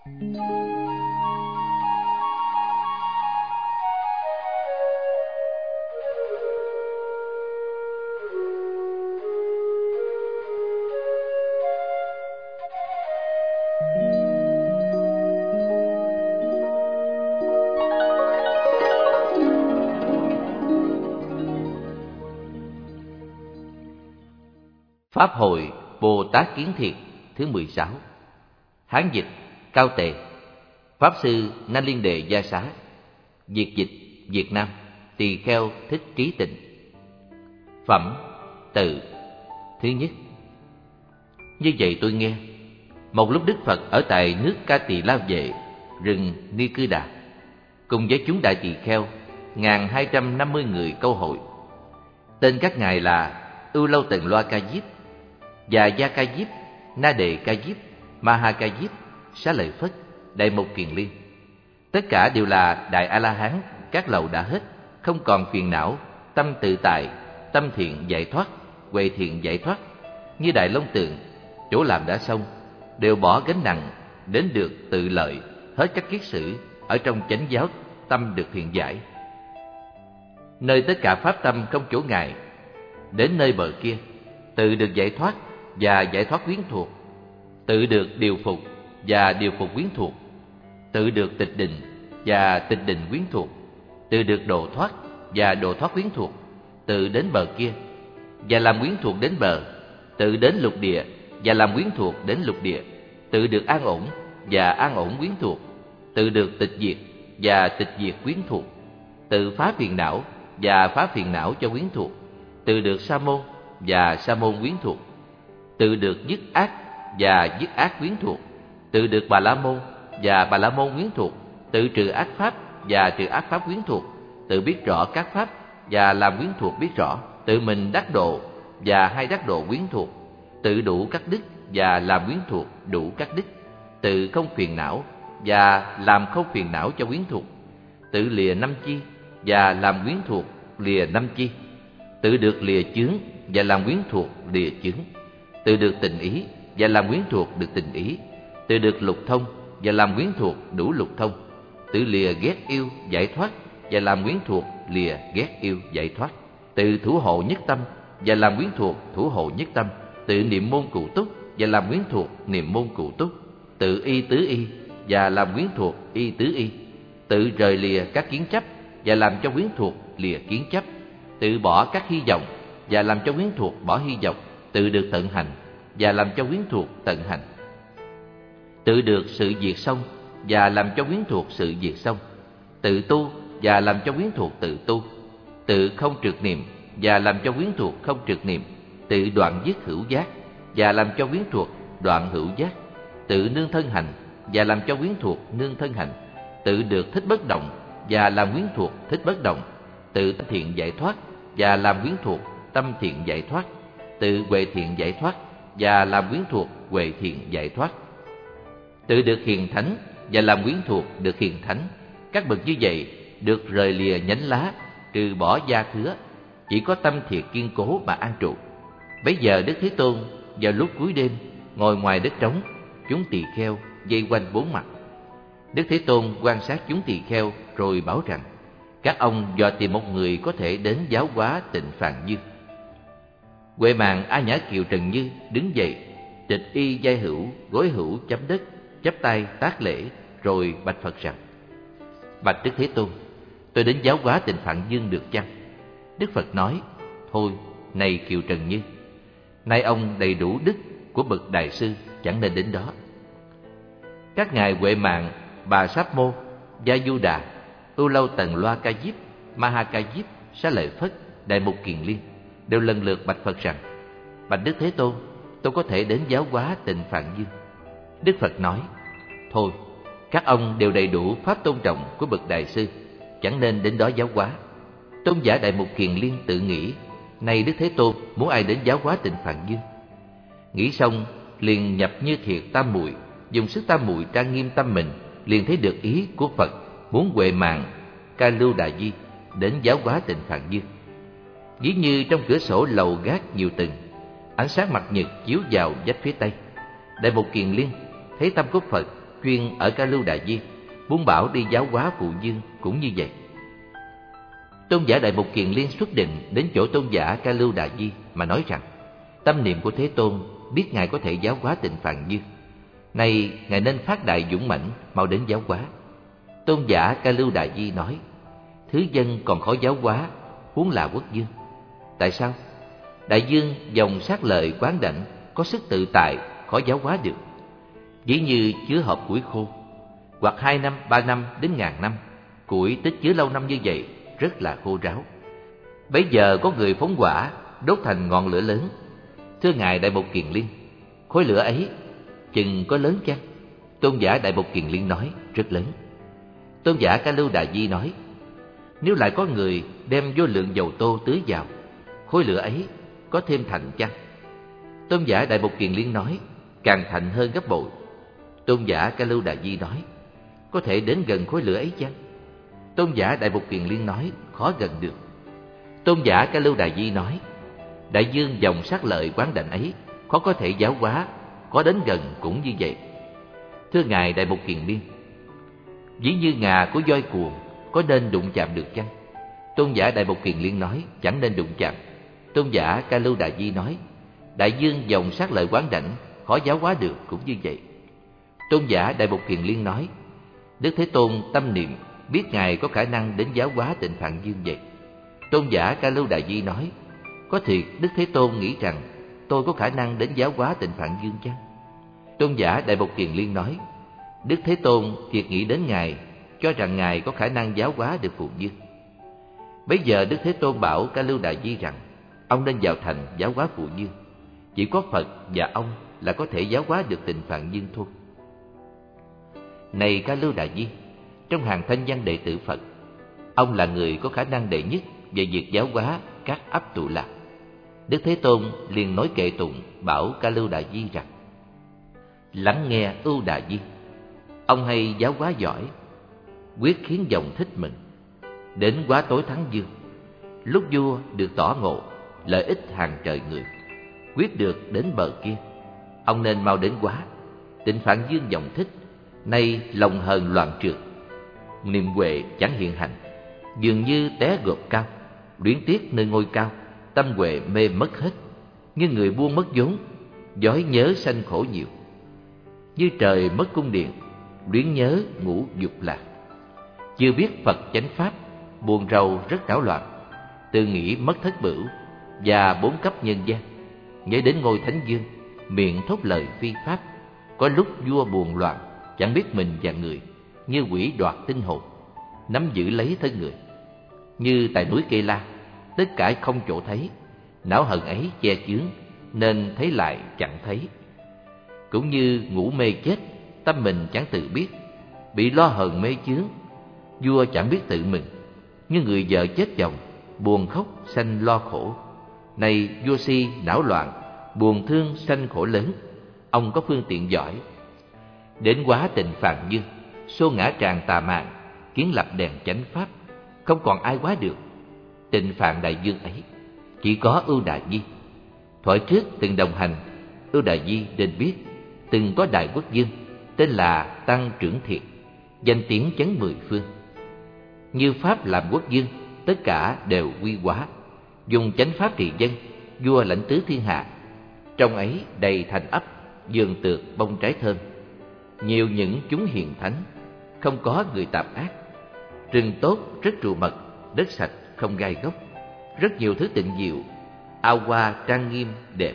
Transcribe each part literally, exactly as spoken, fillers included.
Pháp hội Bồ Tát Kiến Thiệt thứ mười sáu. Hán dịch Cao Tề. Pháp sư Na Liên Đề Gia Xá. Việt dịch Việt Nam Tỳ Kheo Thích Trí Tịnh. Phẩm Tự. Thứ nhất. Như vậy tôi nghe, một lúc Đức Phật ở tại nước Ca Tỳ La Vệ, rừng Ni Cư Đà, cùng với chúng đại tỳ kheo ngàn hai trăm năm mươi người câu hội. Tên các ngài là Ưu Lâu Tần Loa Ca Diếp, Già Gia Ca Diếp, Na Đề Ca Diếp, Ma Ha Ca Diếp, Xá Lợi Phất, Đại Mục Kiền Liên. Tất cả đều là đại A La Hán, các lầu đã hết, không còn phiền não, tâm tự tại, tâm thiện giải thoát, huệ thiện giải thoát. Như Đại Long Tượng, chỗ làm đã xong, đều bỏ gánh nặng, đến được tự lợi, hết các kiết sử, ở trong chánh giáo, tâm được thiện giải. Nơi tất cả pháp tâm không chỗ ngại, đến nơi bờ kia, tự được giải thoát và giải thoát quyến thuộc, tự được điều phục và điều phục quyến thuộc, tự được tịch định và tịch định quyến thuộc, tự được độ thoát và độ thoát quyến thuộc, tự đến bờ kia và làm quyến thuộc đến bờ, tự đến lục địa và làm quyến thuộc đến lục địa, tự được an ổn và an ổn quyến thuộc, tự được tịch diệt và tịch diệt quyến thuộc, tự phá phiền não và phá phiền não cho quyến thuộc, tự được sa môn và sa môn quyến thuộc, tự được dứt ác và dứt ác quyến thuộc, tự được bà la môn và bà la môn quyến thuộc, tự trừ ác pháp và trừ ác pháp quyến thuộc, tự biết rõ các pháp và làm quyến thuộc biết rõ, tự mình đắc độ và hay đắc độ quyến thuộc, tự đủ các đức và làm quyến thuộc đủ các đức, tự không phiền não và làm không phiền não cho quyến thuộc, tự lìa năm chi và làm quyến thuộc lìa năm chi, tự được lìa chướng và làm quyến thuộc lìa chướng, tự được tình ý và làm quyến thuộc được tình ý, tự được lục thông và làm quyến thuộc đủ lục thông, tự lìa ghét yêu giải thoát và làm quyến thuộc lìa ghét yêu giải thoát, tự thủ hộ nhất tâm và làm quyến thuộc thủ hộ nhất tâm, tự niệm môn cụ túc và làm quyến thuộc niệm môn cụ túc, tự y tứ y và làm quyến thuộc y tứ y, tự rời lìa các kiến chấp và làm cho quyến thuộc lìa kiến chấp, tự bỏ các hy vọng và làm cho quyến thuộc bỏ hy vọng, tự được tận hành và làm cho quyến thuộc tận hành, tự được sự diệt xong và làm cho quyến thuộc sự diệt xong, tự tu và làm cho quyến thuộc tự tu, tự không trượt niệm và làm cho quyến thuộc không trượt niệm, tự đoạn dứt hữu giác và làm cho quyến thuộc đoạn hữu giác, tự nương thân hành và làm cho quyến thuộc nương thân hành, tự được thích bất động và làm quyến thuộc thích bất động, tự thiện giải thoát và làm quyến thuộc tâm thiện giải thoát, tự huệ thiện giải thoát và làm quyến thuộc huệ thiện giải thoát, tự được hiền thánh và làm quyến thuộc được hiền thánh. Các bậc như vậy được rời lìa nhánh lá, trừ bỏ gia khứa, chỉ có tâm thiệt kiên cố mà an trụ. Bấy giờ Đức Thế Tôn vào lúc cuối đêm ngồi ngoài đất trống, chúng tỳ kheo vây quanh bốn mặt. Đức Thế Tôn quan sát chúng tỳ kheo rồi bảo rằng: các ông dò tìm một người có thể đến giáo hóa Tịnh Phạn Như. Huệ Mạng A Nhã Kiều Trần Như đứng dậy, tịch y giai hữu, gối hữu chấm đất, chắp tay tác lễ, rồi bạch Phật rằng: bạch Đức Thế Tôn, tôi đến giáo hóa Tịnh Phạn Dương được chăng? Đức Phật nói: thôi, này Kiều Trần Như, nay ông đầy đủ đức của bậc đại sư, chẳng nên đến đó. Các ngài Huệ Mạng, Bà Sáp Mô, Gia Du Đà, Ưu Lâu Tần Loa Ca Diếp, Ma Ha Ca Diếp, Xá Lợi Phất, Đại Mục Kiền Liên đều lần lượt bạch Phật rằng: bạch Đức Thế Tôn, tôi có thể đến giáo hóa Tịnh Phạn Dương. Đức Phật nói: thôi, các ông đều đầy đủ pháp tôn trọng của bậc đại sư, chẳng nên đến đó giáo hóa. Tôn giả Đại Mục Kiền Liên tự nghĩ: nay Đức Thế Tôn muốn ai đến giáo hóa Tịnh Phạn Dương? Nghĩ xong, liền nhập như thiệt tam muội, dùng sức tam muội trang nghiêm tâm mình, liền thấy được ý của Phật muốn Huệ Mạng Ca Lưu Đà Di đến giáo hóa Tịnh Phạn Dương. Ví như trong cửa sổ lầu gác nhiều tầng, ánh sáng mặt nhật chiếu vào vách phía tây. Đại Mục Kiền Liên thấy tâm của Phật chuyên ở Ca Lưu Đà Di muốn bảo đi giáo hóa Phụ Dương cũng như vậy. Tôn giả Đại Mục Kiền Liên xuất định đến chỗ tôn giả Ca Lưu Đà Di mà nói rằng tâm niệm của Thế Tôn biết Ngài có thể giáo hóa Tịnh Phạn Dương. Này Ngài nên phát đại dũng mãnh mau đến giáo hóa. Tôn giả Ca Lưu Đà Di nói: thứ dân còn khó giáo hóa, huống là quốc dương. Tại sao? Đại dương dòng sát lợi quán đảnh, có sức tự tại, khó giáo hóa được. Ví như chứa hộp củi khô, hoặc hai năm, ba năm đến ngàn năm, củi tích chứa lâu năm như vậy rất là khô ráo. Bấy giờ có người phóng hỏa đốt thành ngọn lửa lớn. Thưa Ngài Đại Mục Kiền Liên, khối lửa ấy chừng có lớn chăng? Tôn giả Đại Mục Kiền Liên nói: rất lớn. Tôn giả Ca Lưu Đà Di nói: nếu lại có người đem vô lượng dầu tô tưới vào, khối lửa ấy có thêm thành chăng? Tôn giả Đại Mục Kiền Liên nói: càng thành hơn gấp bội. Tôn giả Ca Lưu Đà Di nói: có thể đến gần khối lửa ấy chăng? Tôn giả Đại Mục Kiền Liên nói: khó gần được. Tôn giả Ca Lưu Đà Di nói: đại dương dòng sát lợi quán đảnh ấy khó có thể giáo hóa, có đến gần cũng như vậy. Thưa Ngài Đại Mục Kiền Liên, ví như ngà của voi cuồng có nên đụng chạm được chăng? Tôn giả Đại Mục Kiền Liên nói: chẳng nên đụng chạm. Tôn giả Ca Lưu Đà Di nói: đại dương dòng sát lợi quán đảnh khó giáo hóa được cũng như vậy. Tôn giả Đại Mục Kiền Liên nói: Đức Thế Tôn tâm niệm biết Ngài có khả năng đến giáo hóa Tịnh Phạn Dương vậy. Tôn giả Ca Lưu Đà Di nói: có thiệt Đức Thế Tôn nghĩ rằng tôi có khả năng đến giáo hóa Tịnh Phạn Dương chăng? Tôn giả Đại Mục Kiền Liên nói: Đức Thế Tôn thiệt nghĩ đến Ngài, cho rằng Ngài có khả năng giáo hóa được Phụ Dương. Bấy giờ Đức Thế Tôn bảo Ca Lưu Đà Di rằng ông nên vào thành giáo hóa Phụ Dương. Chỉ có Phật và ông là có thể giáo hóa được Tịnh Phạn Dương thôi. Này Ca Lưu Đà Di, trong hàng thanh văn đệ tử Phật, ông là người có khả năng đệ nhất về việc giáo hóa các ấp tụ lạc. Đức Thế Tôn liền nói kệ tụng bảo Ca Lưu Đà Di rằng: lắng nghe Ưu Đà Di, ông hay giáo hóa giỏi, quyết khiến dòng thích mừng. Đến quá tối thắng dương, lúc vua được tỏ ngộ lợi ích hàng trời người, quyết được đến bờ kia, ông nên mau đến quá. Tịnh Phạn Dương dòng thích, nay lòng hờn loạn trượt, niềm huệ chẳng hiện hành, dường như té gộp cao, luyến tiếc nơi ngôi cao, tâm huệ mê mất hết, như người buông mất vốn, dõi nhớ sanh khổ nhiều. Như trời mất cung điện, luyến nhớ ngủ dục lạc, chưa biết Phật chánh pháp, buồn rầu rất đảo loạn, tự nghĩ mất thất bửu và bốn cấp nhân gian. Nhớ đến ngôi Thánh Dương, miệng thốt lời phi pháp, có lúc vua buồn loạn, chẳng biết mình và người, như quỷ đoạt tinh hồn, nắm giữ lấy thân người. Như tại núi Kê La, tất cả không chỗ thấy, não hận ấy che chướng, nên thấy lại chẳng thấy. Cũng như ngủ mê chết, tâm mình chẳng tự biết, bị lo hờn mê chướng, vua chẳng biết tự mình, như người vợ chết chồng, buồn khóc sanh lo khổ. Này vua si não loạn, buồn thương sanh khổ lớn, ông có phương tiện giỏi. Đến quá Tịnh Phạn Dương, xô ngã tràn tà mạng, kiến lập đèn chánh pháp, không còn ai quá được. Tịnh Phạn Đại Dương ấy chỉ có Ưu Đà Di. Thuở trước từng đồng hành, Ưu Đà Di nên biết từng có đại quốc dương tên là Tăng Trưởng Thiệt, danh tiếng chấn mười phương. Như pháp làm quốc dương, tất cả đều quy hóa, dùng chánh pháp trị dân, vua lãnh tứ thiên hạ. Trong ấy đầy thành ấp, vườn tược bông trái thơm, nhiều những chúng hiền thánh, không có người tạp ác. Rừng tốt rất trụ mật, đất sạch không gai góc, rất nhiều thứ tịnh diệu, ao hoa trang nghiêm đẹp.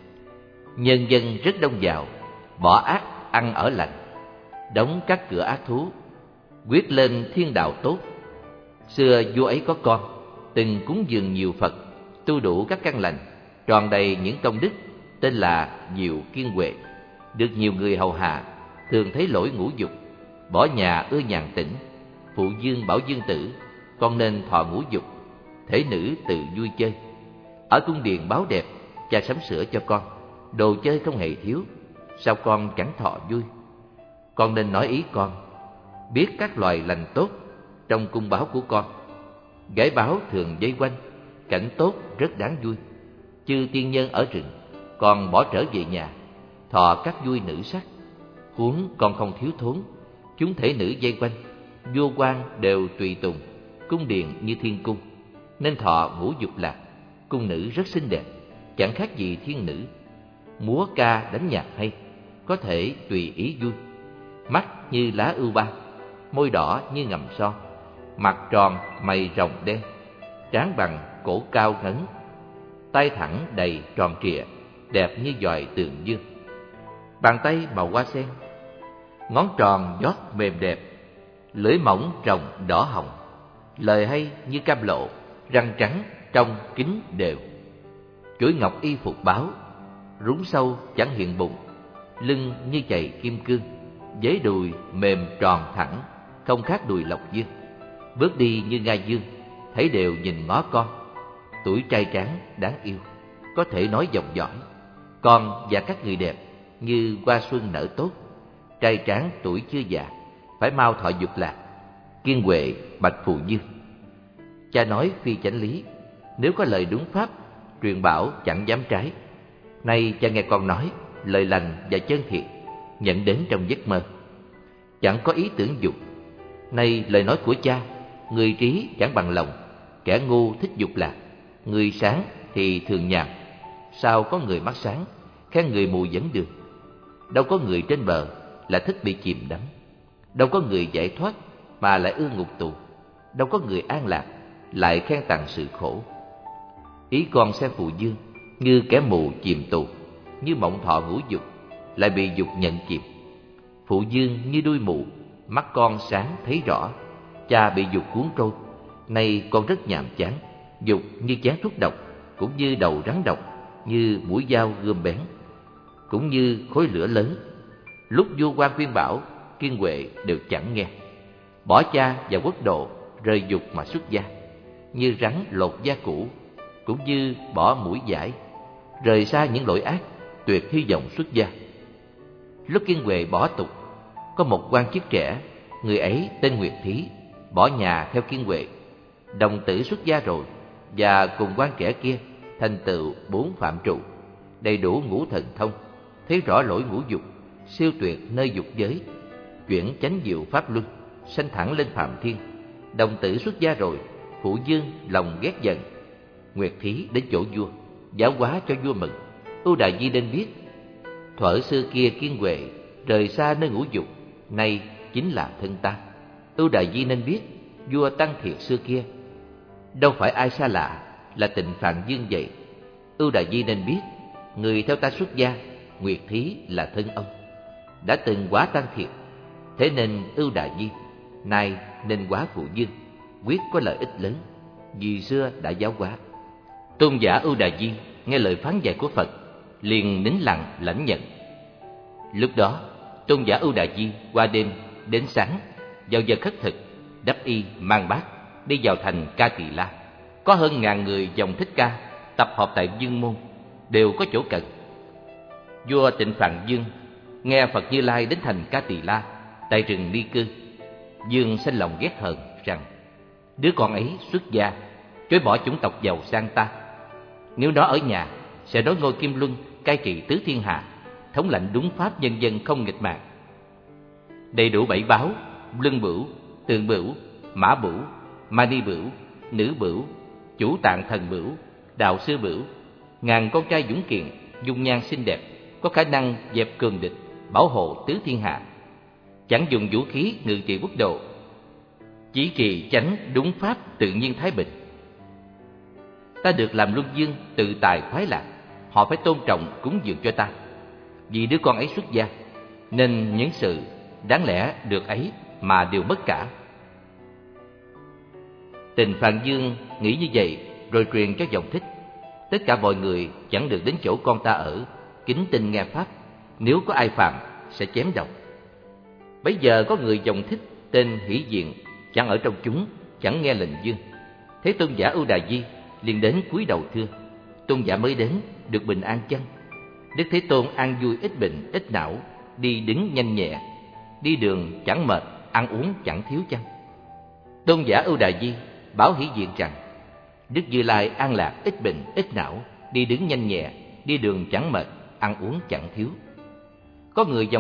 Nhân dân rất đông giàu, bỏ ác ăn ở lành, đóng các cửa ác thú, quyết lên thiên đạo tốt. Xưa vua ấy có con, từng cúng dường nhiều Phật, tu đủ các căn lành, tròn đầy những công đức, tên là Diệu Kiên Huệ. Được nhiều người hầu hạ, thường thấy lỗi ngũ dục, bỏ nhà ưa nhàn tĩnh. Phụ Dương bảo Dương tử, con nên thọ ngũ dục, thể nữ tự vui chơi. Ở cung điện báo đẹp, cha sắm sửa cho con, đồ chơi không hề thiếu, sao con chẳng thọ vui? Con nên nói ý con, biết các loài lành tốt trong cung báo của con. Gái báo thường vây quanh, cảnh tốt rất đáng vui. Chư tiên nhân ở rừng, còn bỏ trở về nhà, thọ các vui nữ sắc. huống còn không thiếu thốn. Chúng thể nữ dây quanh, vua quan đều tùy tùng, cung điện như thiên cung. Nên thọ ngũ dục lạc, cung nữ rất xinh đẹp, chẳng khác gì thiên nữ. Múa ca đánh nhạc hay, có thể tùy ý vui. Mắt như lá ưu ba, môi đỏ như ngầm son, mặt tròn mày rồng đen, trán bằng cổ cao ngấn, tay thẳng đầy tròn trịa, đẹp như dòi tường dương. Bàn tay màu hoa sen, ngón tròn giót mềm đẹp, lưỡi mỏng rồng đỏ hồng, lời hay như cam lộ, răng trắng trong kính đều. Chuỗi ngọc y phục báo, rúng sâu chẳng hiện bụng, lưng như chày kim cương, vế đùi mềm tròn thẳng, không khác đùi lộc dương. Bước đi như ngai dương, thấy đều nhìn ngó con. Tuổi trai tráng đáng yêu, có thể nói dòng dõi. Con và các người đẹp như hoa xuân nở tốt, trai tráng tuổi chưa già, phải mau thọ dục lạc. Kiên Huệ bạch Phù Dương. Cha nói phi chánh lý, nếu có lời đúng pháp, truyền bảo chẳng dám trái. Nay cha nghe con nói lời lành và chân thiện, nhận đến trong giấc mơ, chẳng có ý tưởng dục. Nay lời nói của cha, người trí chẳng bằng lòng, kẻ ngu thích dục lạc, người sáng thì thường nhàm. Sao có người mắt sáng, khen người mù dẫn đường? Đâu có người trên bờ là thích bị chìm đắm, đâu có người giải thoát mà lại ưa ngục tù, đâu có người an lạc lại khen tặng sự khổ. Ý con xem Phù Dương như kẻ mù chìm tù, như mộng thọ ngũ dục, lại bị dục nhận chìm. Phù Dương như đuôi mù, mắt con sáng thấy rõ, cha bị dục cuốn trôi. Nay con rất nhàm chán, dục như chén thuốc độc, cũng như đầu rắn độc, như mũi dao gươm bén, cũng như khối lửa lớn. Lúc vua quan khuyên bảo, Kiên Huệ đều chẳng nghe. Bỏ cha và quốc độ, rời dục mà xuất gia, như rắn lột da cũ, cũng như bỏ mũi dải, rời xa những lỗi ác, tuyệt hy vọng xuất gia. Lúc Kiên Huệ bỏ tục, có một quan chức trẻ, người ấy tên Nguyệt Thí, bỏ nhà theo Kiên Huệ. Đồng tử xuất gia rồi, và cùng quan trẻ kia thành tựu bốn phạm trụ, đầy đủ ngũ thần thông, thấy rõ lỗi ngũ dục, siêu tuyệt nơi dục giới, chuyển chánh diệu pháp luân, sanh thẳng lên phạm thiên. Đồng tử xuất gia rồi, Phụ Dương lòng ghét giận. Nguyệt Thí đến chỗ vua, giáo hóa cho vua mừng. Ưu Đại Di nên biết, thuở xưa kia Kiên Huệ rời xa nơi ngũ dục, nay chính là thân ta. Ưu Đại Di nên biết, vua Tăng Thiệt xưa kia đâu phải ai xa lạ, là Tịnh Phạn Dương vậy. Ưu Đại Di nên biết, người theo ta xuất gia, Nguyệt Thí là thân ông, đã từng quá Tăng Thiệt. Thế nên Ưu Đại Di nay nên quá Phụ Dương, quyết có lợi ích lớn, vì xưa đã giáo hóa. Tôn giả Ưu Đại Di nghe lời phán dạy của Phật, liền nín lặng lãnh nhận. Lúc đó tôn giả Ưu Đại Di qua đêm đến sáng, vào giờ khất thực, đắp y mang bát đi vào thành Ca Tỳ La. Có hơn ngàn người dòng Thích Ca tập hợp tại Dương môn, đều có chỗ cần. Vua Tịnh Phạn Dương nghe Phật Như Lai đến thành Ca Tỳ La, tại rừng Ni Cư. Dương sinh lòng ghét hờn rằng, đứa con ấy xuất gia, chối bỏ chủng tộc giàu sang ta. Nếu nó ở nhà, sẽ nối ngôi Kim Luân, cai trị tứ thiên hạ, thống lãnh đúng pháp, nhân dân không nghịch mạng. Đầy đủ bảy báo: Luân Bửu, Tượng Bửu, Mã Bửu, Mani Bửu, Nữ Bửu, Chủ Tạng Thần Bửu, Đạo Sư Bửu. Ngàn con trai dũng kiện, dung nhan xinh đẹp, có khả năng dẹp cường địch, bảo hộ tứ thiên hạ. Chẳng dùng vũ khí ngự trị quốc độ, chỉ trì chánh đúng pháp, tự nhiên thái bình. Ta được làm luân dương, tự tài khoái lạc, họ phải tôn trọng cúng dường cho ta. Vì đứa con ấy xuất gia, nên những sự đáng lẽ được ấy mà đều mất cả. Tịnh Phạn Dương nghĩ như vậy, rồi truyền cho dòng Thích. Tất cả mọi người chẳng được đến chỗ con ta ở, kính tinh nghe pháp, nếu có ai phạm sẽ chém đầu. Bấy giờ có người dòng Thích tên Hỷ Diện, chẳng ở trong chúng, chẳng nghe lệnh Dương. Thế tôn giả Ưu Đà Di liền đến cúi đầu thưa: tôn giả mới đến, được bình an chăng? Đức Thế Tôn an vui ít bệnh ít não, đi đứng nhanh nhẹ, đi đường chẳng mệt, ăn uống chẳng thiếu chăng? Tôn giả Ưu Đà Di bảo Hỷ Diện rằng: Đức Như Lai an lạc ít bệnh ít não, đi đứng nhanh nhẹ, đi đường chẳng mệt, ăn uống chẳng thiếu. Có người dòng Thích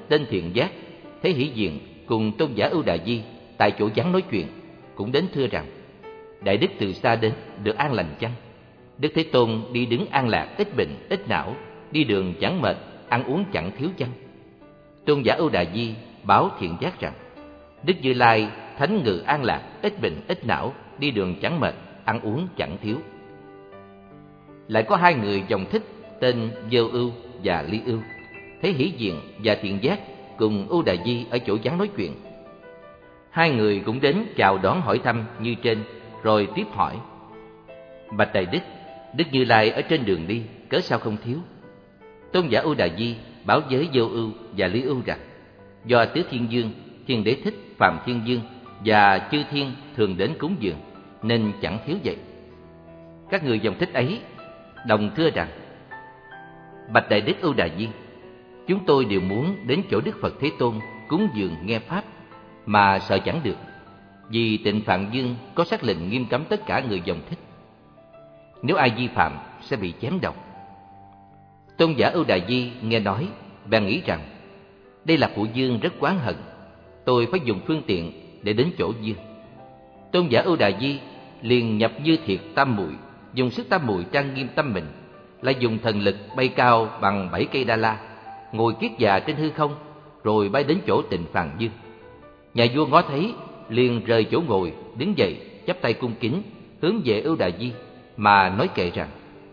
tên Thiện Giác thấy Hỷ Diện cùng tôn giả Ưu Đà Di tại chỗ vắng nói chuyện, cũng đến thưa rằng: Đại đức từ xa đến, được an lành chăng? Đức Thế Tôn đi đứng an lạc, ít bệnh, ít não, đi đường chẳng mệt, ăn uống chẳng thiếu chăng? Tôn giả Ưu Đà Di báo Thiện Giác rằng: Đức Như Lai thánh ngự an lạc, ít bệnh, ít não, đi đường chẳng mệt, ăn uống chẳng thiếu. Lại có hai người dòng thích tên Vô Ưu và Ly Ưu thấy Hỷ Diện và Thiện Giác cùng Ưu Đà Di ở chỗ vắng nói chuyện. Hai người cũng đến chào đón hỏi thăm như trên, rồi tiếp hỏi: Bạch Đại Đức, Đức Như Lai ở trên đường đi, cớ sao không thiếu? Tôn giả Ưu Đà Di báo với Vô Ưu và Lý Ưu rằng: Do Tứ Thiên Dương, Thiên Đế Thích, Phạm Thiên Dương và chư thiên thường đến cúng dường, nên chẳng thiếu vậy. Các người dòng thích ấy đồng thưa rằng: Bạch Đại Đức Ưu Đà Di, chúng tôi đều muốn đến chỗ Đức Phật Thế Tôn cúng dường nghe pháp, mà sợ chẳng được, vì Tịnh Phạn Dương có sắc lệnh nghiêm cấm tất cả người dòng thích. Nếu ai vi phạm sẽ bị chém đầu. Tôn giả Ưu Đà Di nghe nói, bèn nghĩ rằng: Đây là phụ vương rất oán hận, tôi phải dùng phương tiện để đến chỗ vương. Tôn giả Ưu Đà Di liền nhập Như Thiệt Tam Muội, dùng sức tam muội trang nghiêm tâm mình, lại dùng thần lực bay cao bằng bảy cây đa la, ngồi kiết già trên hư không, rồi bay đến chỗ Tịnh Phạn Dương. Nhà vua ngó thấy, liền rời chỗ ngồi, đứng dậy, chắp tay cung kính, hướng về Ưu Đà Di mà nói kệ rằng: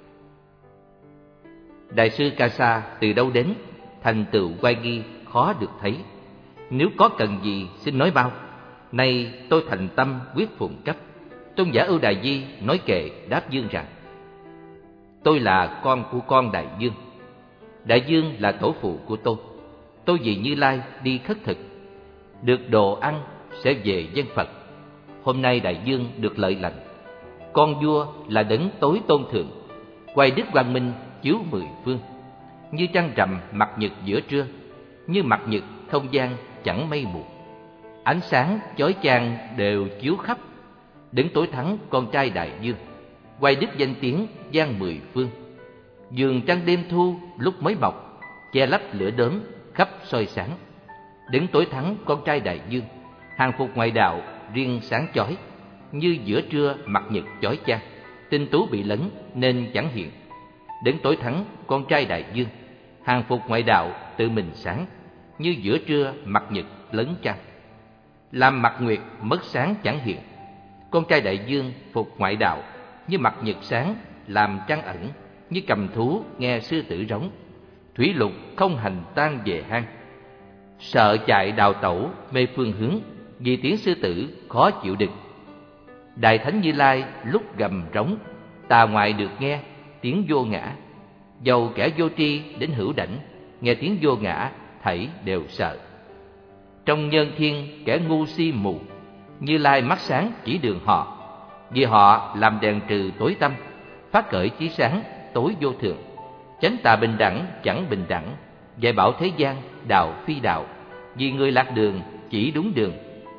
Đại sư Ca Sa từ đâu đến, thành tựu oai nghi khó được thấy. Nếu có cần gì xin nói bao, nay tôi thành tâm quyết phụng cấp. Tôn giả Ưu Đà Di nói kệ đáp Dương rằng: Tôi là con của con Đại Dương. Đại Dương là tổ phụ của tôi. Tôi vì Như Lai đi khất thực, được đồ ăn sẽ về dân Phật. Hôm nay Đại Dương được lợi lành. Con vua là đấng tối tôn thượng, quay đức quang minh chiếu mười phương, như trăng rằm mặt nhật giữa trưa, như mặt nhật không gian chẳng mây mù. Ánh sáng chói chang đều chiếu khắp, đấng tối thắng con trai Đại Dương, quay đức danh tiếng gian mười phương. Giường trăng đêm thu lúc mới mọc, che lấp lửa đốm khắp soi sáng. Đấng tối thắng con trai Đại Dương, hàng phục ngoại đạo riêng sáng chói, như giữa trưa mặt nhật chói chang, tinh tú bị lấn nên chẳng hiện. Đấng tối thắng con trai Đại Dương, hàng phục ngoại đạo tự mình sáng, như giữa trưa mặt nhật lấn trăng, làm mặt nguyệt mất sáng chẳng hiện. Con trai Đại Dương phục ngoại đạo, như mặt nhật sáng làm trăng ẩn, như cầm thú nghe sư tử rống. Thủy lục không hành tan về hang, sợ chạy đào tẩu mê phương hướng, vì tiếng sư tử khó chịu đựng. Đại Thánh Như Lai lúc gầm rống, tà ngoại được nghe tiếng vô ngã. Dầu kẻ vô tri đến hữu đảnh, nghe tiếng vô ngã thảy đều sợ. Trong nhân thiên kẻ ngu si mù, Như Lai mắt sáng chỉ đường họ. Vì họ làm đèn trừ tối tâm, phát khởi chí sáng tối vô thường. Chánh tà bình đẳng chẳng bình đẳng, dạy bảo thế gian đạo phi đạo. Vì người lạc đường chỉ đúng đường,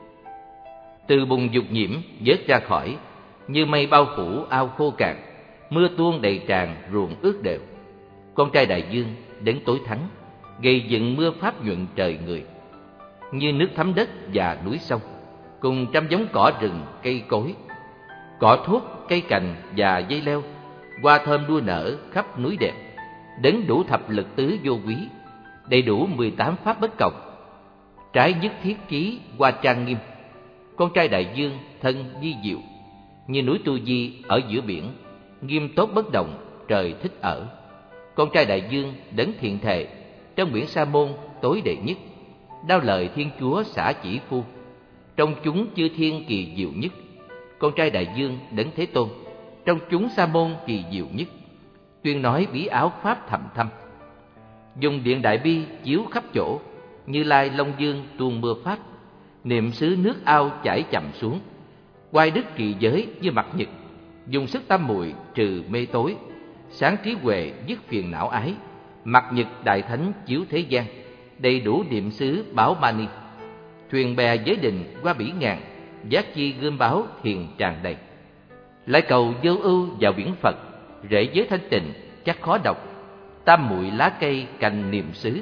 từ bùn dục nhiễm vớt ra khỏi, như mây bao phủ ao khô cạn, mưa tuôn đầy tràn ruộng ướt đều. Con trai Đại Dương đến tối thắng, gây dựng mưa pháp nhuận trời người, như nước thấm đất và núi sông, cùng trăm giống cỏ rừng cây cối, cỏ thuốc cây cành và dây leo, hoa thơm đua nở khắp núi đẹp. Đấng đủ thập lực tứ vô quý, đầy đủ mười tám pháp bất cộng, trái nhất thiết chí hoa trang nghiêm. Con trai Đại Dương thân di diệu, như núi Tu Di ở giữa biển, nghiêm tốt bất động, trời thích ở. Con trai Đại Dương đấng thiện thệ, trong biển Sa môn tối đệ nhất, đao lời Thiên Chúa xả chỉ phu, trong chúng chư thiên kỳ diệu nhất. Con trai Đại Dương đấng Thế Tôn, trong chúng Sa môn kỳ diệu nhất, tuyên nói bí áo pháp thầm thâm. Dùng điện đại bi chiếu khắp chỗ, Như Lai Long Dương tuôn mưa pháp, niệm xứ nước ao chảy chậm xuống. Quay đức trì giới như mặt nhật, dùng sức tam muội trừ mê tối, sáng trí huệ dứt phiền não ái. Mặt nhật đại thánh chiếu thế gian, đầy đủ niệm xứ báo mani. Thuyền bè giới định qua bỉ ngàn, giác chi gươm báo thiền tràn đầy. Lại cầu Vô Ưu vào biển Phật, rễ giới thanh tịnh chắc khó đọc. Tam muội lá cây cành niệm xứ,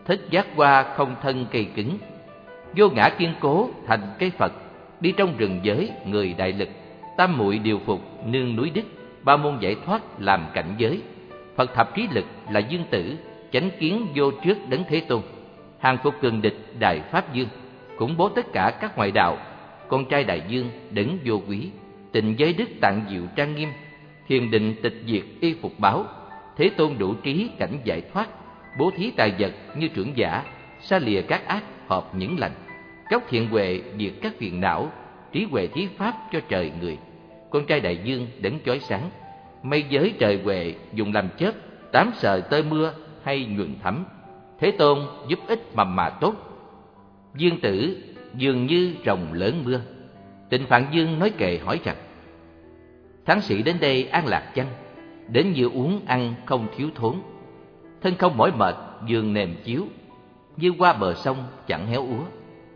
thích giác hoa không thân cây cứng, vô ngã kiên cố thành cây Phật, đi trong rừng giới người đại lực, tam muội điều phục nương núi Đức, ba môn giải thoát làm cảnh giới. Phật thập trí lực là Dương Tử, chánh kiến vô trước Đấng Thế Tôn, hàng phục cường địch Đại Pháp Dương, khủng bố tất cả các ngoại đạo, con trai Đại Dương Đấng vô quý, tịnh giới đức tạng diệu trang nghiêm, thiền định tịch diệt y phục báo, Thế Tôn đủ trí cảnh giải thoát, bố thí tài vật như trưởng giả, xa lìa các ác hợp những lành, gốc thiện huệ diệt các phiền não, trí huệ thí pháp cho trời người, con trai Đại Dương Đấng chói sáng, mây giới trời huệ dùng làm chớp, tám sợi tơi mưa hay nhuần thấm, Thế Tôn giúp ích mầm mà tốt. Dương Tử dường như rồng lớn mưa. Tịnh Phạn Dương nói kệ hỏi rằng: Thắng sĩ đến đây an lạc chăng? Đến như uống ăn không thiếu thốn, thân không mỏi mệt giường nệm chiếu, như qua bờ sông chẳng héo úa.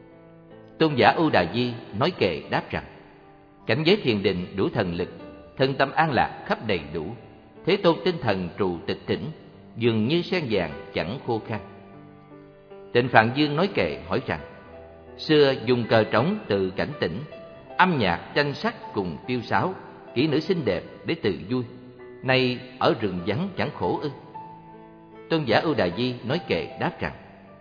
Tôn giả Ưu Đà Di nói kệ đáp rằng: cảnh giới thiền định đủ thần lực, thân tâm an lạc khắp đầy đủ, Thế Tôn tinh thần trụ tịch tỉnh, dường như sen vàng chẳng khô khan. Tịnh Phạn Dương nói kệ hỏi rằng: xưa dùng cờ trống từ cảnh tỉnh, âm nhạc tranh sắc cùng tiêu sáo, kỹ nữ xinh đẹp để tự vui, nay ở rừng vắng chẳng khổ ư? Tôn giả Ưu Đà Di nói kệ đáp rằng: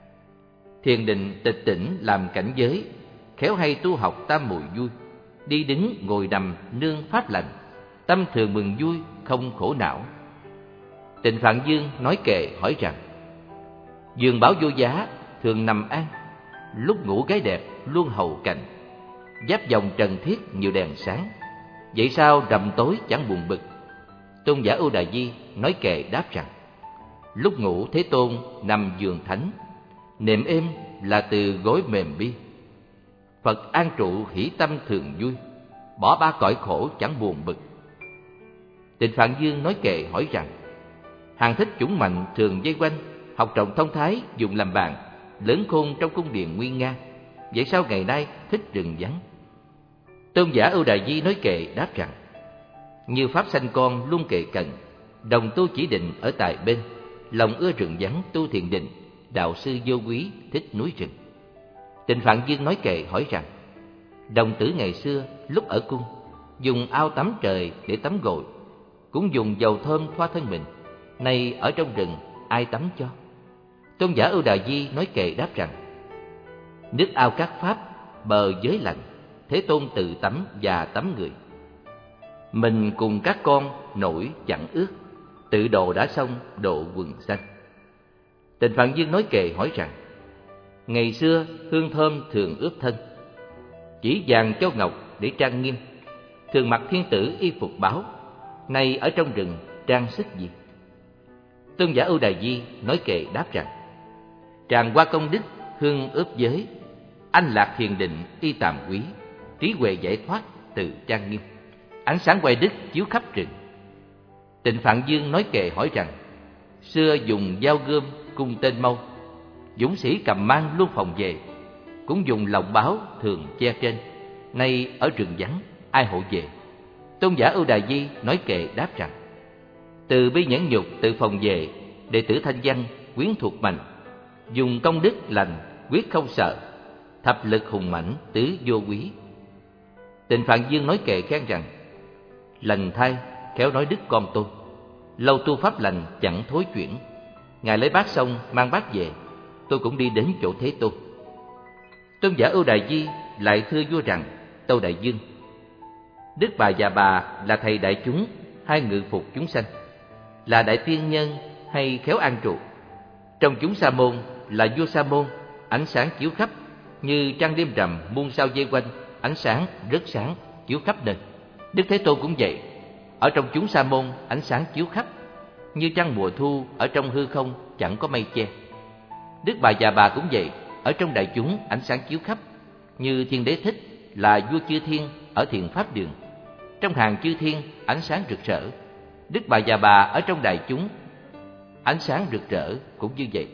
thiền định tịch tỉnh làm cảnh giới, khéo hay tu học tam muội vui, đi đứng ngồi nằm nương pháp lành, tâm thường mừng vui không khổ não. Tịnh Phạn Dương nói kệ hỏi rằng: giường bảo vô giá thường nằm an, lúc ngủ gái đẹp luôn hầu cạnh, giáp vòng trần thiết nhiều đèn sáng, vậy sao rằm tối chẳng buồn bực? Tôn giả Ưu Đà Di nói kệ đáp rằng: lúc ngủ Thế Tôn nằm giường thánh, nệm êm là từ gối mềm bi, Phật an trụ hỷ tâm thường vui, bỏ ba cõi khổ chẳng buồn bực. Tịnh Phạn Dương nói kệ hỏi rằng: hàng thích chủng mạnh thường vây quanh, học trò thông thái dùng làm bạn, lớn khôn trong cung điện nguy nga, vậy sao ngày nay thích rừng vắng? Tôn giả Ưu Đà Di nói kệ đáp rằng: như pháp sanh con luôn kề cận, đồng tu chỉ định ở tại bên, lòng ưa rừng vắng tu thiền định, đạo sư vô quý thích núi rừng. Tịnh Phạn Dương nói kệ hỏi rằng: đồng tử ngày xưa lúc ở cung, dùng ao tắm trời để tắm gội, cũng dùng dầu thơm thoa thân mình, nay ở trong rừng ai tắm cho? Tôn giả Ưu Đà Di nói kệ đáp rằng: nước ao các pháp bờ giới lạnh, Thế Tôn tự tắm và tắm người, mình cùng các con nổi chẳng ướt, tự độ đã xong độ quần xanh. Tịnh Phạn Dương nói kệ hỏi rằng: ngày xưa hương thơm thường ướp thân, chỉ vàng châu ngọc để trang nghiêm, thường mặc thiên tử y phục báo, nay ở trong rừng trang sức gì? Tôn giả Ưu Đà Di nói kệ đáp rằng: tràng hoa công đức hương ướp giới, anh lạc thiền định y tàm quý, trí huệ giải thoát tự trang nghiêm, ánh sáng quay đức chiếu khắp rừng. Tịnh Phạn Dương nói kệ hỏi rằng: xưa dùng dao gươm cung tên mâu, dũng sĩ cầm mang luôn phòng về, cũng dùng lòng báo thường che trên, nay ở rừng vắng ai hộ về? Tôn giả Ưu Đà Di nói kệ đáp rằng: từ bi nhẫn nhục tự phòng về, đệ tử thanh văn quyến thuộc mạnh, dùng công đức lành quyết không sợ, thập lực hùng mãnh tứ vô quý. Tịnh Phạn Dương nói kệ khen rằng: lành thay khéo nói đức con tôi, lâu tu pháp lành chẳng thối chuyển, ngài lấy bát xong mang bát về, tôi cũng đi đến chỗ Thế Tôn. Tôn giả Ưu Đà Di lại thưa vua rằng: tâu đại dương, Đức Bà Già Bà là thầy đại chúng hay ngự phục chúng sanh, là đại tiên nhân hay khéo an trụ? Trong chúng Sa môn là vua Sa môn, ánh sáng chiếu khắp, như trăng đêm rằm muôn sao vây quanh, ánh sáng rất sáng chiếu khắp nơi. Đức Thế Tôn cũng vậy, ở trong chúng Sa môn ánh sáng chiếu khắp, như trăng mùa thu ở trong hư không chẳng có mây che. Đức Bà Già Bà cũng vậy, ở trong đại chúng ánh sáng chiếu khắp, như Thiên Đế Thích là vua chư thiên ở Thiện Pháp Đường, trong hàng chư thiên ánh sáng rực rỡ. Đức Bà Già Bà ở trong đại chúng ánh sáng rực rỡ cũng như vậy.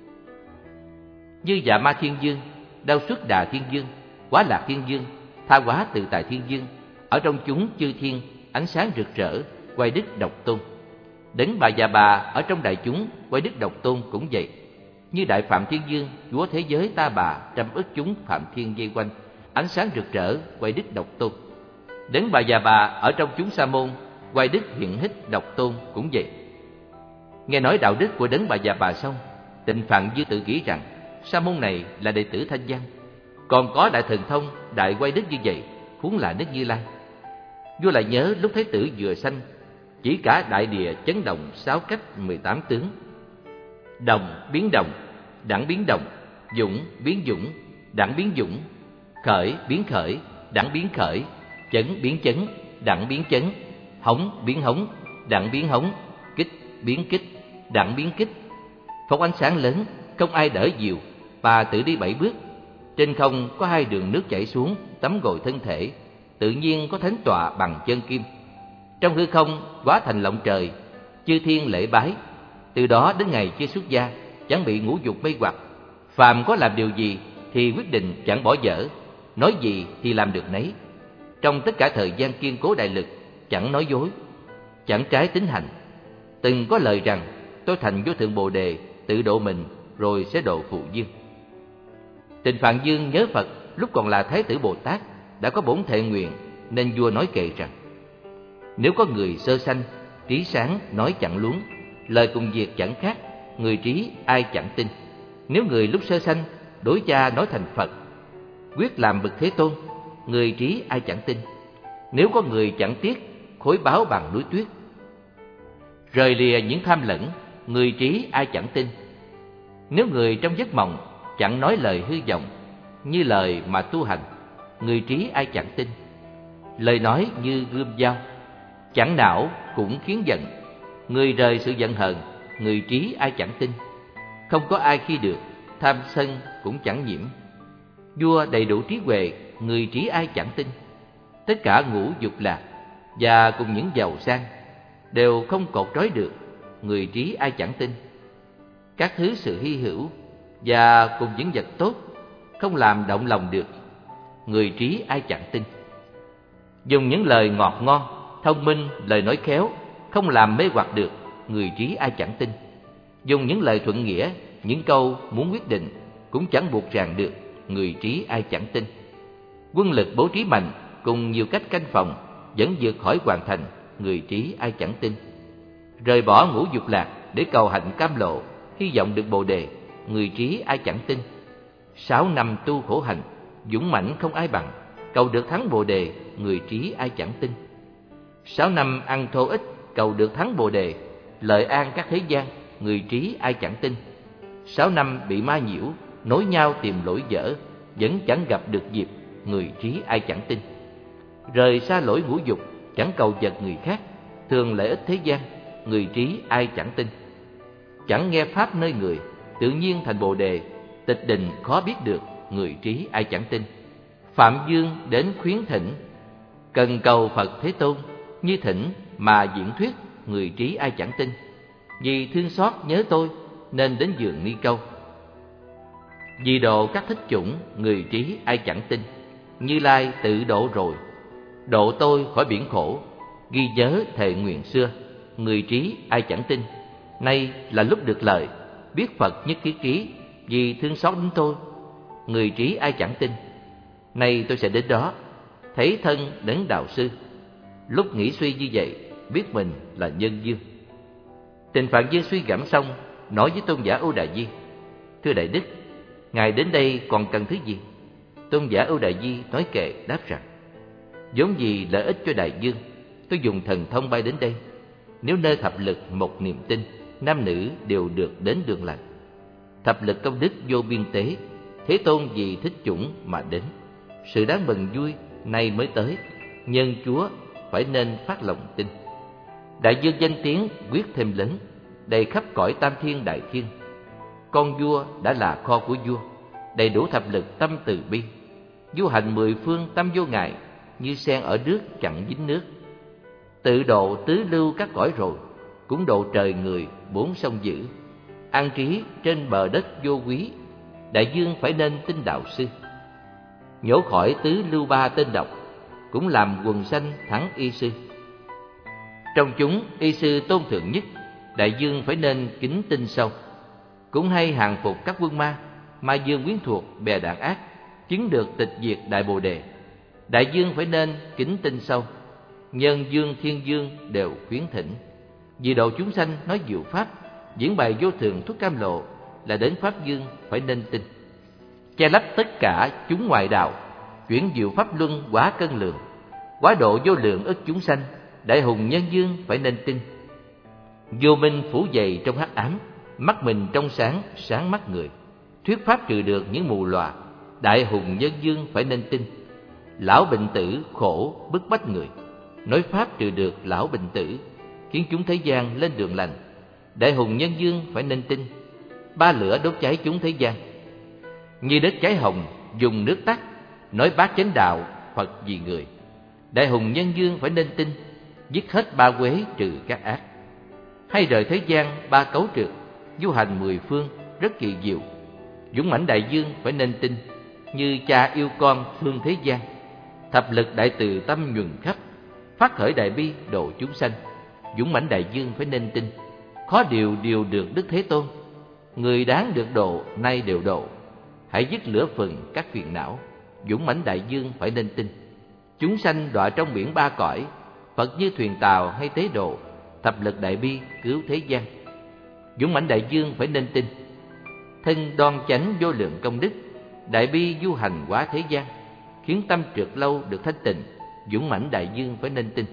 Như Dạ Ma Thiên Dương, Đao Xuất Đà Thiên Dương, Quá Lạc Thiên Dương, Tha Hóa Tự Tại Thiên Dương, ở trong chúng chư thiên ánh sáng rực rỡ, quay đức độc tôn. Đấng Bà Già Bà ở trong đại chúng quay đức độc tôn cũng vậy. Như Đại Phạm Thiên Vương, chúa thế giới ta bà, trăm ức chúng phạm thiên vây quanh, ánh sáng rực rỡ, quay đích độc tôn. Đấng Bà Già Bà ở trong chúng Sa môn, quay đức hiện hích độc tôn cũng vậy. Nghe nói đạo đức của Đấng Bà Già Bà xong, Tịnh Phạn Vương tự nghĩ rằng Sa môn này là đệ tử Thanh Văn, còn có đại thần thông, đại quay đức như vậy, huống là Đức Như Lai. Vua lại nhớ lúc Thái tử vừa sanh, chỉ cả đại địa chấn động sáu cách mười tám tướng. Đồng biến động, đẳng biến động, dũng biến dũng, đẳng biến dũng, khởi biến khởi, đẳng biến khởi, chấn biến chấn, đẳng biến chấn, hống biến hống, đẳng biến hống, kích biến kích, đẳng biến kích. Phóng ánh sáng lớn, không ai đỡ dìu, bà tự đi bảy bước. Trên không có hai đường nước chảy xuống, tắm gội thân thể, tự nhiên có thánh tọa bằng chân kim. Trong hư không hóa thành lộng trời, chư thiên lễ bái. Từ đó đến ngày chưa xuất gia, chẳng bị ngũ dục mê hoặc. Phàm có làm điều gì thì quyết định chẳng bỏ dở, nói gì thì làm được nấy. Trong tất cả thời gian kiên cố đại lực, chẳng nói dối, chẳng trái tín hành. Từng có lời rằng, tôi thành vô thượng Bồ Đề, tự độ mình rồi sẽ độ phụ dương. Tịnh Phạn Vương nhớ Phật lúc còn là Thái tử Bồ Tát, đã có bổn thệ nguyện, nên vua nói kệ rằng: nếu có người sơ sanh, trí sáng nói chẳng luống, lời cùng việc chẳng khác, người trí ai chẳng tin. Nếu người lúc sơ sanh đối cha nói thành Phật, quyết làm bậc Thế Tôn, người trí ai chẳng tin. Nếu có người chẳng tiếc khối báu bằng núi tuyết, rời lìa những tham lẫn, người trí ai chẳng tin. Nếu người trong giấc mộng chẳng nói lời hư vọng, như lời mà tu hành, người trí ai chẳng tin. Lời nói như gươm dao, chẳng não cũng khiến giận, người rời sự giận hờn, người trí ai chẳng tin. Không có ai khi được, tham sân cũng chẳng nhiễm. Vua đầy đủ trí huệ, người trí ai chẳng tin. Tất cả ngũ dục lạc và cùng những giàu sang đều không cột trói được, người trí ai chẳng tin. Các thứ sự hy hữu và cùng những vật tốt không làm động lòng được, người trí ai chẳng tin. Dùng những lời ngọt ngon, thông minh, lời nói khéo không làm mê hoặc được, người trí ai chẳng tin. Dùng những lời thuận nghĩa, những câu muốn quyết định cũng chẳng buộc ràng được, người trí ai chẳng tin. Quân lực bố trí mạnh cùng nhiều cách canh phòng vẫn vượt khỏi hoàn thành, người trí ai chẳng tin. Rời bỏ ngũ dục lạc để cầu hạnh cam lộ, hy vọng được Bồ Đề, người trí ai chẳng tin. Sáu năm tu khổ hành, dũng mãnh không ai bằng, cầu được thắng Bồ Đề, người trí ai chẳng tin. Sáu năm ăn thô ích, cầu được thắng Bồ Đề, lợi an các thế gian, người trí ai chẳng tin. Sáu năm bị ma nhiễu, nối nhau tìm lỗi dở, vẫn chẳng gặp được dịp, người trí ai chẳng tin. Rời xa lỗi ngũ dục, chẳng cầu vật người khác, thường lợi ích thế gian, người trí ai chẳng tin. Chẳng nghe pháp nơi người, tự nhiên thành Bồ Đề, tịch định khó biết được, người trí ai chẳng tin. Phạm Vương đến khuyến thỉnh, cần cầu Phật Thế Tôn, như thỉnh mà diễn thuyết, người trí ai chẳng tin. Vì thương xót nhớ tôi nên đến giường Ni Câu. Vì độ các thích chủng, người trí ai chẳng tin. Như Lai tự độ rồi, độ tôi khỏi biển khổ, ghi nhớ thệ nguyện xưa, người trí ai chẳng tin. Nay là lúc được lợi, biết Phật nhất ký ký, vì thương xót đến tôi, người trí ai chẳng tin. Nay tôi sẽ đến đó, thấy thân đấng đạo sư. Lúc nghĩ suy như vậy, biết mình là nhân duyên. Tịnh Phạn Vương suy gẫm xong, nói với tôn giả Ưu Đà Di: thưa Đại Đức, ngài đến đây còn cần thứ gì? Tôn giả Ưu Đà Di nói kệ đáp rằng: vốn vì lợi ích cho đại vương, tôi dùng thần thông bay đến đây. Nếu nơi thập lực một niềm tin, nam nữ đều được đến đường lành. Thập lực công đức vô biên tế, Thế Tôn vì thích chủng mà đến. Sự đáng mừng vui nay mới tới, nhân Chúa phải nên phát lòng tin. Đại vương danh tiếng quyết thêm lớn, đầy khắp cõi tam thiên đại thiên. Con vua đã là kho của vua, đầy đủ thập lực tâm từ bi. Du hành mười phương tâm vô ngại, như sen ở nước chẳng dính nước. Tự độ tứ lưu các cõi rồi, cũng độ trời người bốn sông dữ. An trí trên bờ đất vô quý, đại vương phải nên tin đạo sư. Nhổ khỏi tứ lưu ba tên độc, cũng làm quần sanh thắng y sư. Trong chúng y sư tôn thượng nhất, đại vương phải nên kính tin sâu. cũng hay hàng phục các quân ma, ma dương quyến thuộc bè đảng ác, chứng được tịch diệt đại bồ đề. Đại dương phải nên kính tinh sâu, nhân dương thiên dương đều khuyến thỉnh. Vì độ chúng sanh nói diệu pháp, diễn bày vô thường thuốc cam lộ, là đến pháp dương phải nên tin. Che lấp tất cả chúng ngoại đạo, chuyển diệu pháp luân quá cân lượng, quá độ vô lượng ức chúng sanh, đại hùng nhân dương phải nên tin. Vô minh phủ dày trong hắc ám, mắt mình trong sáng, sáng mắt người. Thuyết pháp trừ được những mù lòa, đại hùng nhân dương phải nên tin. Lão bệnh tử khổ bức bách người, nói pháp trừ được lão bệnh tử, khiến chúng thế gian lên đường lành, đại hùng nhân dương phải nên tin. Ba lửa đốt cháy chúng thế gian, như đất cháy hồng dùng nước tắt, nói bát chánh đạo Phật vì người, đại hùng nhân dương phải nên tin. Dứt hết ba quế trừ các ác, hay rời thế gian ba cấu trượt, du hành mười phương rất kỳ diệu. Dũng mãnh đại dương phải nên tin, như cha yêu con phương thế gian, thập lực đại từ tâm nhuần khắp, phát khởi đại bi độ chúng sanh. Dũng mãnh đại dương phải nên tin, khó điều điều được Đức Thế Tôn, người đáng được độ nay đều độ. Hãy dứt lửa phừng các phiền não, dũng mãnh đại dương phải nên tin. Chúng sanh đọa trong biển ba cõi, Phật như thuyền tàu hay tế độ, thập lực đại bi cứu thế gian. Dũng mãnh đại dương phải nên tin. Thân đoan chánh vô lượng công đức, đại bi du hành quá thế gian, khiến tâm trượt lâu được thanh tịnh. Dũng mãnh đại dương phải nên tin.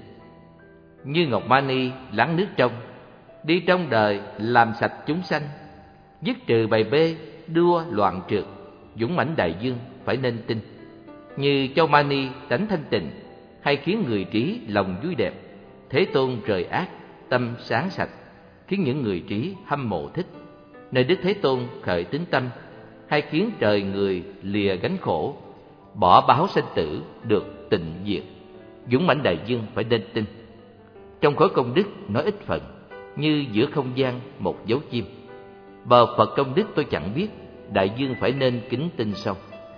Như ngọc mani lắng nước trong, đi trong đời làm sạch chúng sanh, dứt trừ bầy bê đua loạn trượt. Dũng mãnh đại dương phải nên tin. Như châu mani tánh thanh tịnh, hay khiến người trí lòng vui đẹp. Thế Tôn rời ác, tâm sáng sạch, khiến những người trí hâm mộ thích. Nơi Đức Thế Tôn khởi tín tâm, hay khiến trời người lìa gánh khổ, bỏ báo sanh tử được tịnh diệt. Dũng mãnh đại dương phải nên tin. Trong khối công đức nói ít phần, như giữa không gian một dấu chim. Bờ Phật công đức tôi chẳng biết, đại dương phải nên kính tin sâu.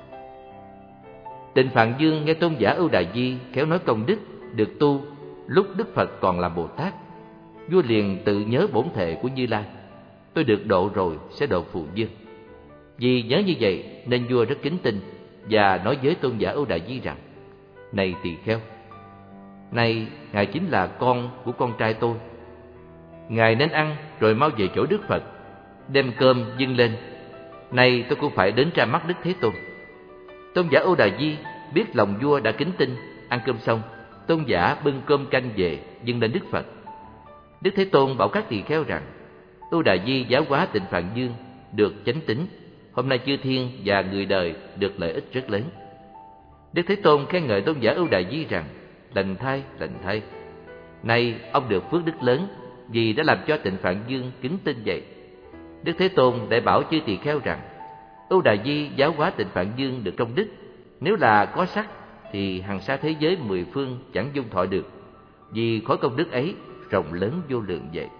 Tịnh Phạn Dương nghe tôn giả Ưu Đà Di khéo nói công đức được tu lúc Đức Phật còn làm Bồ Tát, vua liền tự nhớ bổn thệ của Như Lai: tôi được độ rồi sẽ độ Phù Dương. Vì nhớ như vậy nên vua rất kính tin và nói với tôn giả Ưu Đà Di rằng: này tỳ kheo, nay ngài chính là con của con trai tôi, ngài nên ăn rồi mau về chỗ Đức Phật, đem cơm dâng lên. Nay tôi cũng phải đến ra mắt Đức Thế Tôn. Tôn giả Ưu Đà Di biết lòng vua đã kính tin, ăn cơm xong, tôn giả bưng cơm canh về dâng lên Đức Phật. Đức Thế Tôn bảo các tỳ kheo rằng: Ưu Đà Di giáo hóa Tịnh Phạn Dương được chánh tín, hôm nay chư thiên và người đời được lợi ích rất lớn. Đức Thế Tôn khen ngợi tôn giả Ưu Đà Di rằng: lành thay, lành thay, nay ông được phước đức lớn vì đã làm cho Tịnh Phạn Dương kính tin vậy. Đức Thế Tôn lại bảo chư tỳ kheo rằng: Ưu Đà Di giáo hóa Tịnh Phạn Dương được công đức, nếu là có sắc thì hằng sa thế giới mười phương chẳng dung thọ được, vì khối công đức ấy rộng lớn vô lượng vậy.